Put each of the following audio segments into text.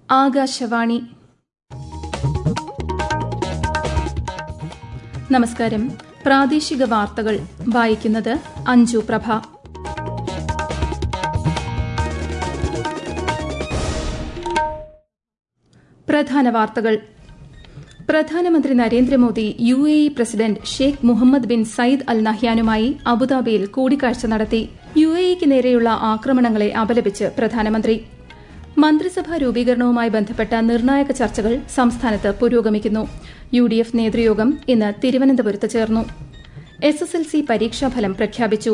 ആകാശവാണി. നമസ്കാരം. പ്രാദേശിക വാർത്തകൾ വായിക്കുന്നത് അഞ്ജു പ്രഭ. പ്രധാന വാർത്തകൾ. പ്രധാനമന്ത്രി Narendra Modi UAE president Sheikh Mohammed bin Zayed Al നഹ്യാനുമായി അബുദാബിയിൽ കൂടിക്കാഴ്ച നടത്തി. UAEക്ക് നേരെയുള്ള ആക്രമണങ്ങളെ അപലപിച്ച് പ്രധാനമന്ത്രി. മന്ത്രിസഭാ രൂപീകരണവുമായി ബന്ധപ്പെട്ട നിർണായക ചർച്ചകൾ സംസ്ഥാനത്ത് പുരോഗമിക്കുന്നു. UDF നേതൃയോഗം ഇന്ന് തിരുവനന്തപുരത്ത് ചേർന്നു. SSLC പരീക്ഷാഫലം പ്രഖ്യാപിച്ചു.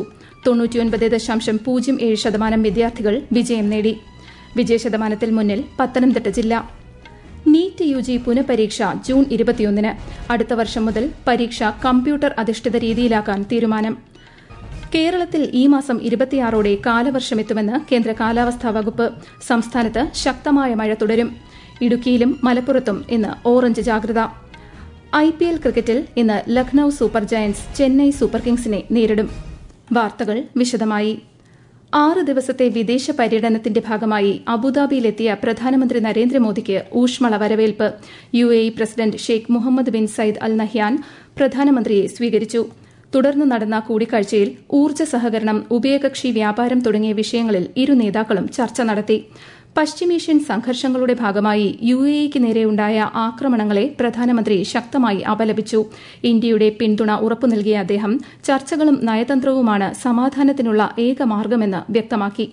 99.07% വിദ്യാർത്ഥികൾ വിജയം നേടി. വിജയശതമാനത്തിൽ മുന്നിൽ പത്തനംതിട്ട ജില്ല. നീറ്റ് UG പുനഃപരീക്ഷ ജൂൺ 21. അടുത്ത വർഷം മുതൽ പരീക്ഷ കമ്പ്യൂട്ടർ അധിഷ്ഠിത രീതിയിലാക്കാൻ തീരുമാനം. കേരളത്തിൽ ഈ മാസം 26 കാലവർഷമെത്തുമെന്ന് കേന്ദ്ര കാലാവസ്ഥാ വകുപ്പ്. സംസ്ഥാനത്ത് ശക്തമായ മഴ തുടരും. ഇടുക്കിയിലും മലപ്പുറത്തും ഇന്ന് ഓറഞ്ച് ജാഗ്രത. IPL ക്രിക്കറ്റിൽ ഇന്ന് Lucknow super giants Chennai super കിങ്സിനെ നേരിടും. വാർത്തകൾ വിശദമായി. 6 ദിവസത്തെ വിദേശ പര്യടനത്തിന്റെ ഭാഗമായി അബുദാബിയിലെത്തിയ പ്രധാനമന്ത്രി നരേന്ദ്രമോദിക്ക് ഊഷ്മള വരവേൽപ്പ്. UAE president Sheikh Mohammed bin Zayed Al Nahyan പ്രധാനമന്ത്രിയെ സ്വീകരിച്ചു. തുടർന്ന് നടന്ന കൂടിക്കാഴ്ചയിൽ ഊർജ്ജ സഹകരണം, ഉഭയകക്ഷി വ്യാപാരം തുടങ്ങിയ വിഷയങ്ങളിൽ ഇരു നേതാക്കളും ചർച്ച നടത്തി. പശ്ചിമേഷ്യൻ സംഘർഷങ്ങളുടെ ഭാഗമായി UAEക്ക് നേരെയുണ്ടായ ആക്രമണങ്ങളെ പ്രധാനമന്ത്രി ശക്തമായി അപലപിച്ചു. ഇന്ത്യയുടെ പിന്തുണ ഉറപ്പു നൽകിയ അദ്ദേഹം ചർച്ചകളും നയതന്ത്രവുമാണ് സമാധാനത്തിനുള്ള ഏക മാർഗമെന്ന് വ്യക്തമാക്കി.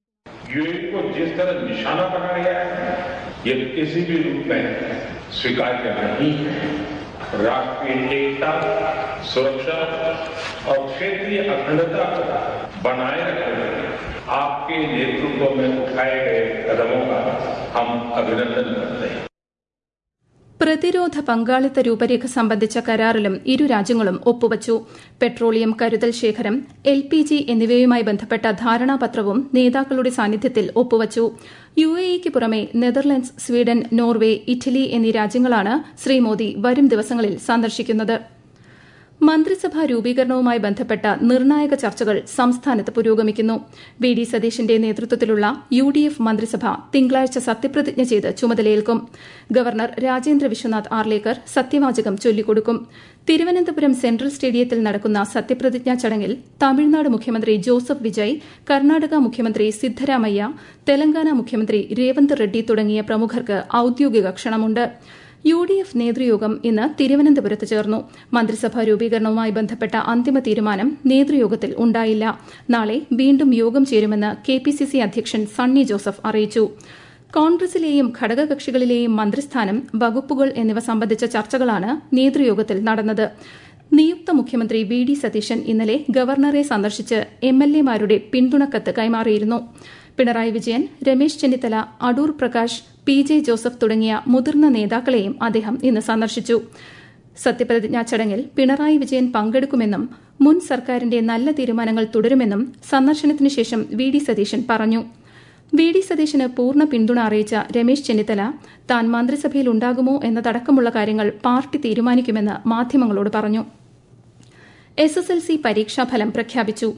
राष्ट्रीय एकता, सुरक्षा और क्षेत्रीय अखंडता को बनाए रखने आपके नेतृत्व में उठाए गए कदमों का हम अभिनंदन करते हैं. പ്രതിരോധ പങ്കാളിത്ത രൂപരേഖ സംബന്ധിച്ച കരാറിലും ഇരു രാജ്യങ്ങളും ഒപ്പുവച്ചു. പെട്രോളിയം കരുതൽ ശേഖരം, LPG എന്നിവയുമായി ബന്ധപ്പെട്ട ധാരണാപത്രവും നേതാക്കളുടെ സാന്നിധ്യത്തിൽ ഒപ്പുവച്ചു. UAEക്ക് പുറമെ നെതർലൻഡ്സ്, സ്വീഡൻ, നോർവേ, ഇറ്റലി എന്നീ രാജ്യങ്ങളാണ് ശ്രീ മോദി വരും ദിവസങ്ങളിൽ സന്ദർശിക്കുന്നത്. മന്ത്രിസഭാ രൂപീകരണവുമായി ബന്ധപ്പെട്ട നിർണായക ചർച്ചകൾ സംസ്ഥാനത്ത് പുരോഗമിക്കുന്നു. VD സതീശന്റെ നേതൃത്വത്തിലുള്ള UDF മന്ത്രിസഭ തിങ്കളാഴ്ച സത്യപ്രതിജ്ഞ ചെയ്ത് ചുമതലയേൽക്കും. ഗവർണർ രാജേന്ദ്ര വിശ്വനാഥ് ആർലേക്കർ സത്യവാചകം ചൊല്ലിക്കൊടുക്കും. തിരുവനന്തപുരം സെൻട്രൽ സ്റ്റേഡിയത്തിൽ നടക്കുന്ന സത്യപ്രതിജ്ഞാ ചടങ്ങിൽ തമിഴ്നാട് മുഖ്യമന്ത്രി ജോസഫ് വിജയ്, കർണാടക മുഖ്യമന്ത്രി സിദ്ധരാമയ്യ, തെലങ്കാന മുഖ്യമന്ത്രി രേവന്ത് റെഡ്ഡി തുടങ്ങിയ പ്രമുഖർക്ക് ഔദ്യോഗിക ക്ഷണമുണ്ട്. UDF നേതൃയോഗം ഇന്ന് തിരുവനന്തപുരത്ത് ചേർന്നു. മന്ത്രിസഭാ രൂപീകരണവുമായി ബന്ധപ്പെട്ട അന്തിമ തീരുമാനം നേതൃയോഗത്തിൽ ഉണ്ടായില്ല. നാളെ വീണ്ടും യോഗം ചേരുമെന്ന് KPCC അധ്യക്ഷൻ സണ്ണി ജോസഫ് അറിയിച്ചു. കോൺഗ്രസിലെയും ഘടകകക്ഷികളിലെയും മന്ത്രിസ്ഥാനം, വകുപ്പുകൾ എന്നിവ സംബന്ധിച്ച ചർച്ചകളാണ് നേതൃയോഗത്തിൽ നടന്നത്. നിയുക്ത മുഖ്യമന്ത്രി VD സതീശൻ ഇന്നലെ ഗവർണറെ സന്ദർശിച്ച് MLAമാരുടെ പിന്തുണക്കത്ത് കൈമാറിയിരുന്നു. പിണറായി വിജയൻ, രമേശ് ചെന്നിത്തല, അടൂർ പ്രകാശ്, PJ ജോസഫ് തുടങ്ങിയ മുതിർന്ന നേതാക്കളെയും അദ്ദേഹം ഇന്ന് സന്ദർശിച്ചു. സത്യപ്രതിജ്ഞാ ചടങ്ങിൽ പിണറായി വിജയൻ പങ്കെടുക്കുമെന്നും മുൻ സർക്കാരിന്റെ നല്ല തീരുമാനങ്ങൾ തുടരുമെന്നും സന്ദർശനത്തിനു ശേഷം VD സതീശൻ പറഞ്ഞു. VD സതീശന് പൂർണ്ണ പിന്തുണ അറിയിച്ച രമേശ് ചെന്നിത്തല താൻ മന്ത്രിസഭയിലുണ്ടാകുമോ എന്നതടക്കമുള്ള കാര്യങ്ങൾ പാർട്ടി തീരുമാനിക്കുമെന്ന് മാധ്യമങ്ങളോട് പറഞ്ഞു. SSLC പരീക്ഷാഫലം പ്രഖ്യാപിച്ചു.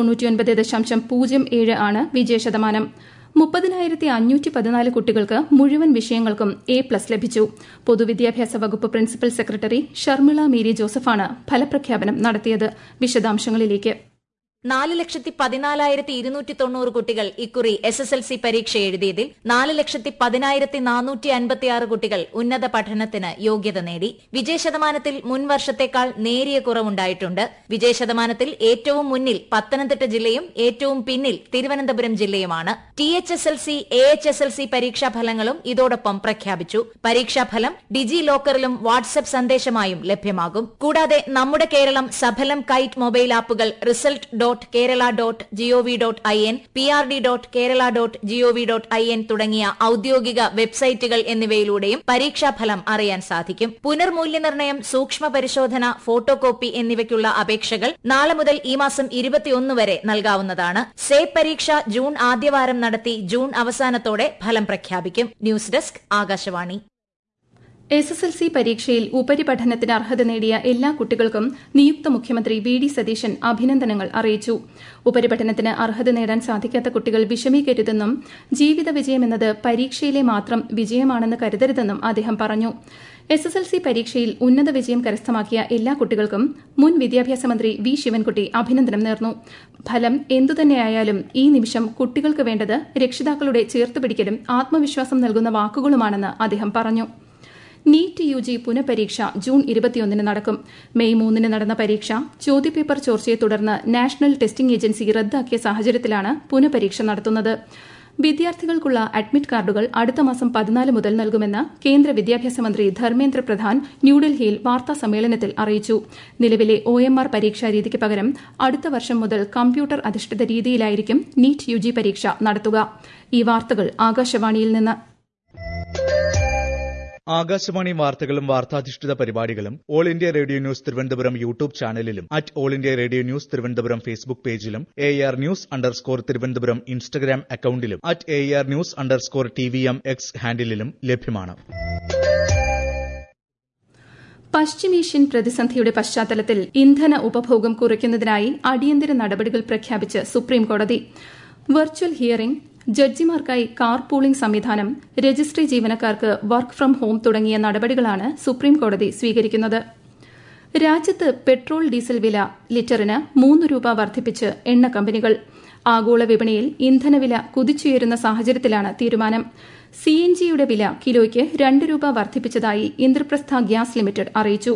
99.07 ആണ് വിജയശതമാനം. 30,514 കുട്ടികൾക്ക് മുഴുവൻ വിഷയങ്ങൾക്കും A+ ലഭിച്ചു. പൊതുവിദ്യാഭ്യാസ വകുപ്പ് പ്രിൻസിപ്പൽ സെക്രട്ടറി ഷർമിള മേരി ജോസഫാണ് ഫലപ്രഖ്യാപനം നടത്തിയത്. വിശദാംശങ്ങളിലേക്ക്. 4,14,290 കുട്ടികൾ ഇക്കുറി SSLC പരീക്ഷ എഴുതിയതിൽ 4,10,456 കുട്ടികൾ ഉന്നത പഠനത്തിന് യോഗ്യത നേടി. വിജയശതമാനത്തിൽ മുൻ വർഷത്തേക്കാൾ നേരിയ കുറവുണ്ടായിട്ടുണ്ട്. വിജയശതമാനത്തിൽ ഏറ്റവും മുന്നിൽ പത്തനംതിട്ട ജില്ലയും ഏറ്റവും പിന്നിൽ തിരുവനന്തപുരം ജില്ലയുമാണ്. THSLC, AHSLC പരീക്ഷാഫലങ്ങളും ഇതോടൊപ്പം പ്രഖ്യാപിച്ചു. പരീക്ഷാഫലം ഡിജി ലോക്കറിലും വാട്സ്ആപ്പ് സന്ദേശമായും ലഭ്യമാകും. കൂടാതെ നമ്മുടെ കേരളം സഫലം കൈറ്റ് മൊബൈൽ ആപ്പുകൾ result.kerala.gov.in, prd.kerala.gov.in തുടങ്ങിയ ഔദ്യോഗിക വെബ്സൈറ്റുകൾ എന്നിവയിലൂടെയും പരീക്ഷാഫലം അറിയാൻ സാധിക്കും. പുനർമൂല്യനിർണ്ണയം, സൂക്ഷ്മ പരിശോധന, ഫോട്ടോകോപ്പി എന്നിവയ്ക്കുള്ള അപേക്ഷകൾ നാളെ മുതൽ ഈ മാസം 21 വരെ നൽകാവുന്നതാണ്. സേബ് പരീക്ഷ ജൂൺ ആദ്യവാരം നടത്തി ജൂൺ അവസാനത്തോടെ ഫലം പ്രഖ്യാപിക്കും. News desk, Akashvani. SSLC പരീക്ഷയിൽ ഉപരിപഠനത്തിന് അർഹത നേടിയ എല്ലാ കുട്ടികൾക്കും നിയുക്ത മുഖ്യമന്ത്രി VD സതീശൻ അഭിനന്ദനങ്ങൾ അറിയിച്ചു. ഉപരിപഠനത്തിന് അർഹത നേടാൻ സാധിക്കാത്ത കുട്ടികൾ വിഷമിക്കരുതെന്നും ജീവിത വിജയമെന്നത് പരീക്ഷയിലെ മാത്രം വിജയമാണെന്ന് കരുതരുതെന്നും അദ്ദേഹം പറഞ്ഞു. SSLC പരീക്ഷയിൽ ഉന്നത വിജയം കരസ്ഥമാക്കിയ എല്ലാ കുട്ടികൾക്കും മുൻ വിദ്യാഭ്യാസ മന്ത്രി V. ശിവൻകുട്ടി അഭിനന്ദനം നേർന്നു. ഫലം എന്തുതന്നെയായാലും ഈ നിമിഷം കുട്ടികൾക്ക് വേണ്ടത് രക്ഷിതാക്കളുടെ ചേർത്തുപിടിക്കലും ആത്മവിശ്വാസം നൽകുന്ന വാക്കുകളുമാണെന്ന് അദ്ദേഹം പറഞ്ഞു. നീറ്റ് UG പുനഃപരീക്ഷ ജൂൺ 21 നടക്കും. മെയ് 3 നടന്ന പരീക്ഷ ചോദ്യപേപ്പർ ചോർച്ചയെ തുടർന്ന് നാഷണൽ ടെസ്റ്റിംഗ് ഏജൻസി റദ്ദാക്കിയ സാഹചര്യത്തിലാണ് പുനഃപരീക്ഷ നടത്തുന്നത്. വിദ്യാർത്ഥികൾക്കുള്ള അഡ്മിറ്റ് കാർഡുകൾ അടുത്ത മാസം 14 മുതൽ നൽകുമെന്ന് കേന്ദ്ര വിദ്യാഭ്യാസ മന്ത്രി ധർമ്മേന്ദ്ര പ്രധാൻ ന്യൂഡൽഹിയിൽ വാർത്താസമ്മേളനത്തിൽ അറിയിച്ചു. നിലവിലെ OMR പരീക്ഷാ രീതിക്ക് പകരം അടുത്ത വർഷം മുതൽ കമ്പ്യൂട്ടർ അധിഷ്ഠിത രീതിയിലായിരിക്കും നീറ്റ് UG പരീക്ഷ നടത്തുക. ഈ വാർത്തകൾ ആകാശവാണിയിൽ നിന്ന്. ആകാശവാണി വാർത്തകളും വാർത്താധിഷ്ഠിത പരിപാടികളും All India Radio News Thiruvananthapuram YouTube ചാനലിലും All India Radio News Thiruvananthapuram Facebook പേജിലും AR News_ തിരുവനന്തപുരം ഇൻസ്റ്റഗ്രാം അക്കൌണ്ടിലും AR News_TVM X ഹാൻഡിലും ലഭ്യമാണ്. പശ്ചിമേഷ്യൻ പ്രതിസന്ധിയുടെ പശ്ചാത്തലത്തിൽ ഇന്ധന ഉപഭോഗം കുറയ്ക്കുന്നതിനായി അടിയന്തര നടപടികൾ പ്രഖ്യാപിച്ച് സുപ്രീംകോടതി. വെർച്വൽ ഹിയറിംഗ്, ജഡ്ജിമാർക്കായി കാർ പൂളിംഗ് സംവിധാനം, രജിസ്ട്രി ജീവനക്കാർക്ക് വർക്ക് ഫ്രം ഹോം തുടങ്ങിയ നടപടികളാണ് സുപ്രീംകോടതി സ്വീകരിക്കുന്നത്. രാജ്യത്ത് പെട്രോൾ ഡീസൽ വില ലിറ്ററിന് 3 രൂപ വർദ്ധിപ്പിച്ച് എണ്ണ കമ്പനികൾ. ആഗോള വിപണിയിൽ ഇന്ധനവില കുതിച്ചുയരുന്ന സാഹചര്യത്തിലാണ് തീരുമാനം. CNGയുടെ വില കിലോയ്ക്ക് 2 രൂപ വർദ്ധിപ്പിച്ചതായി ഇന്ദ്രപ്രസ്ഥ ഗ്യാസ് ലിമിറ്റഡ് അറിയിച്ചു.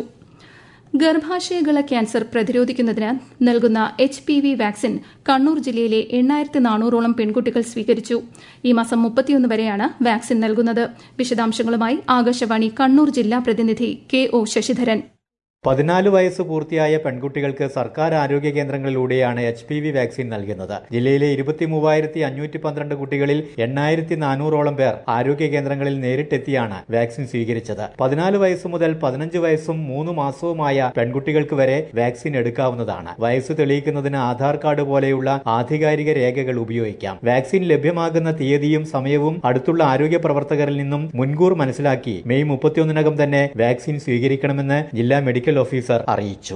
ഗർഭാശയഗള ക്യാൻസർ പ്രതിരോധിക്കുന്നതിന് നൽകുന്ന HPV വാക്സിൻ കണ്ണൂർ ജില്ലയിലെ 8400ഓളം പെൺകുട്ടികൾ സ്വീകരിച്ചു. ഈ മാസം 31 വരെയാണ് വാക്സിൻ നൽകുന്നത്. വിശദാംശങ്ങളുമായി ആകാശവാണി കണ്ണൂർ ജില്ലാ പ്രതിനിധി KO ശശിധരൻ. 14 വയസ്സ് പൂർത്തിയായ പെൺകുട്ടികൾക്ക് സർക്കാർ ആരോഗ്യ കേന്ദ്രങ്ങളിലൂടെയാണ് HPV വാക്സിൻ നൽകുന്നത്. ജില്ലയിലെ 23,512 കുട്ടികളിൽ 8,400ഓളം പേർ ആരോഗ്യ കേന്ദ്രങ്ങളിൽ നേരിട്ടെത്തിയാണ് വാക്സിൻ സ്വീകരിച്ചത്. 14 വയസ്സ് മുതൽ 15 വയസ്സും 3 മാസവുമായ പെൺകുട്ടികൾക്ക് വരെ വാക്സിൻ എടുക്കാവുന്നതാണ്. വയസ്സ് തെളിയിക്കുന്നതിന് ആധാർ കാർഡ് പോലെയുള്ള ആധികാരിക രേഖകൾ ഉപയോഗിക്കാം. വാക്സിൻ ലഭ്യമാകുന്ന തീയതിയും സമയവും അടുത്തുള്ള ആരോഗ്യ പ്രവർത്തകരിൽ നിന്നും മുൻകൂർ മനസ്സിലാക്കി മെയ് 31-നകം തന്നെ വാക്സിൻ സ്വീകരിക്കണമെന്ന് ജില്ലാ മെഡിക്കൽ ഓഫീസർ അറിയിച്ചു.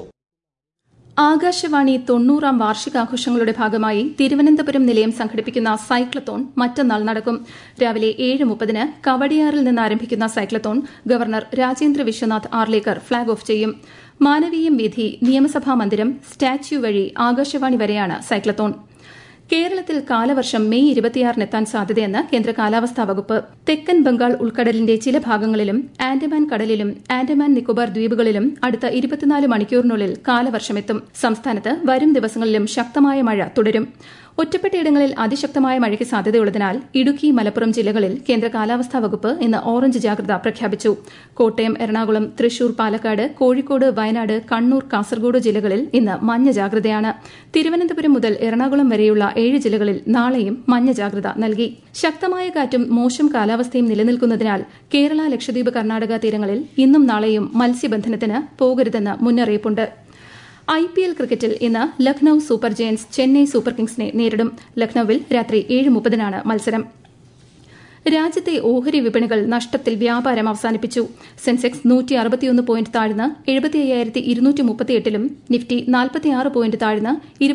ആകാശവാണി 90ാം വാർഷികാഘോഷങ്ങളുടെ ഭാഗമായി തിരുവനന്തപുരം നിലയം സംഘടിപ്പിക്കുന്ന സൈക്ലത്തോൺ മറ്റന്നാൾ നടക്കും. രാവിലെ 7:30-ന് കവടിയാറിൽ നിന്ന് ആരംഭിക്കുന്ന cyclathon governor Rajendra Vishwanath Arlekar flag off ചെയ്യും. മാനവീയം വീഥി, നിയമസഭാ മന്ദിരം, സ്റ്റാച്യു വഴി ആകാശവാണി വരെയാണ് സൈക്ലത്തോൺ. കേരളത്തിൽ കാലവർഷം മെയ് 26-നെത്താൻ സാധ്യതയെന്ന് കേന്ദ്ര കാലാവസ്ഥാ വകുപ്പ്. തെക്കൻ ബംഗാൾ ഉൾക്കടലിന്റെ ചില ഭാഗങ്ങളിലും ആൻഡമാൻ കടലിലും ആൻഡമാൻ നിക്കോബാർ ദ്വീപുകളിലും അടുത്ത 24 മണിക്കൂറിനുള്ളിൽ കാലവർഷമെത്തും. സംസ്ഥാനത്ത് വരും ദിവസങ്ങളിലും ശക്തമായ മഴ തുടരും. ഒറ്റപ്പെട്ടയിടങ്ങളിൽ അതിശക്തമായ മഴയ്ക്ക് സാധ്യതയുള്ളതിനാൽ ഇടുക്കി, മലപ്പുറം ജില്ലകളിൽ കേന്ദ്ര കാലാവസ്ഥാ വകുപ്പ് ഇന്ന് ഓറഞ്ച് ജാഗ്രത പ്രഖ്യാപിച്ചു. കോട്ടയം, എറണാകുളം, തൃശൂർ, പാലക്കാട്, കോഴിക്കോട്, വയനാട്, കണ്ണൂർ, കാസർഗോഡ് ജില്ലകളിൽ ഇന്ന് മഞ്ഞ ജാഗ്രതയാണ്. തിരുവനന്തപുരം മുതൽ എറണാകുളം വരെയുള്ള 7 ജില്ലകളിൽ നാളെയും മഞ്ഞ ജാഗ്രത നൽകി. ശക്തമായ കാറ്റും മോശം കാലാവസ്ഥയും നിലനിൽക്കുന്നതിനാൽ കേരള, ലക്ഷദ്വീപ്, കർണാടക തീരങ്ങളിൽ ഇന്നും നാളെയും മത്സ്യബന്ധനത്തിന് പോകരുതെന്ന് മുന്നറിയിപ്പുണ്ട്. IPL ക്രിക്കറ്റിൽ ഇന്ന് Lucknow super giants Chennai super കിങ്സിനെ നേരിടും. ലക്നൌവിൽ രാത്രി 7:30-നാണ് മത്സരം. രാജ്യത്തെ ഓഹരി വിപണികൾ നഷ്ടത്തിൽ വ്യാപാരം അവസാനിപ്പിച്ചു. സെൻസെക്സ് 161 പോയിന്റ് താഴ്ന്ന് 75,238-ലും നിഫ്റ്റി 46 പോയിന്റ് താഴ്ന്ന്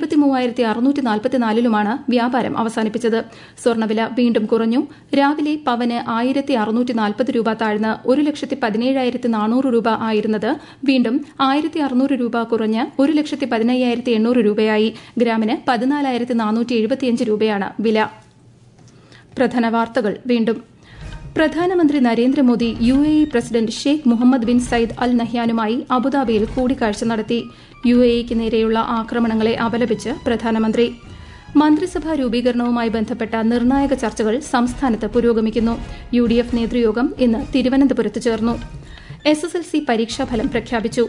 23,644-ലുമാണ് വ്യാപാരം അവസാനിപ്പിച്ചത്. സ്വർണ്ണവില വീണ്ടും കുറഞ്ഞു. രാവിലെ പവന് 1,640 രൂപ താഴ്ന്ന് 1,17,400 രൂപ ആയിരുന്നത് വീണ്ടും 1,600 രൂപ കുറഞ്ഞ് 1,15,800 രൂപയായി. ഗ്രാമിന് 14,475 രൂപയാണ് വില. പ്രധാന വാർത്തകൾ വീണ്ടും. പ്രധാനമന്ത്രി Narendra Modi UAE president Sheikh Mohammed bin Zayed Al നഹ്യാനുമായി അബുദാബിയിൽ കൂടിക്കാഴ്ച നടത്തി. UAEക്ക് നേരെയുള്ള ആക്രമണങ്ങളെ അപലപിച്ച് പ്രധാനമന്ത്രി. മന്ത്രിസഭാ രൂപീകരണവുമായി ബന്ധപ്പെട്ട നിർണായക ചർച്ചകൾ സംസ്ഥാനത്ത് പുരോഗമിക്കുന്നു. UDF നേതൃയോഗം ഇന്ന് തിരുവനന്തപുരത്ത് ചേർന്നു. SSLC പരീക്ഷാഫലം പ്രഖ്യാപിച്ചു.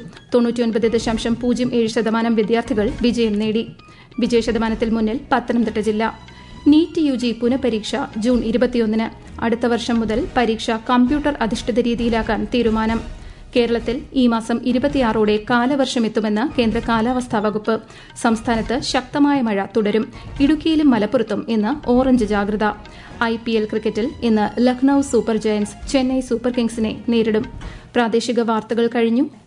99.07% വിദ്യാർത്ഥികൾ വിജയം നേടി. വിജയശതമാനത്തിൽ മുന്നിൽ പത്തനംതിട്ട ജില്ല. നീറ്റ് UG പുനഃപരീക്ഷ ജൂൺ 21-ന്. അടുത്ത വർഷം മുതൽ പരീക്ഷ കമ്പ്യൂട്ടർ അധിഷ്ഠിത രീതിയിലാക്കാൻ തീരുമാനം. കേരളത്തിൽ ഈ മാസം 26-ഓടെ കാലവർഷമെത്തുമെന്ന് കേന്ദ്ര കാലാവസ്ഥാ വകുപ്പ്. സംസ്ഥാനത്ത് ശക്തമായ മഴ തുടരും. ഇടുക്കിയിലും മലപ്പുറത്തും ഇന്ന് ഓറഞ്ച് ജാഗ്രത. IPL ക്രിക്കറ്റിൽ ഇന്ന് Lucknow super giants Chennai super കിങ്സിനെ നേരിടും. പ്രാദേശിക വാർത്തകൾ കഴിഞ്ഞു.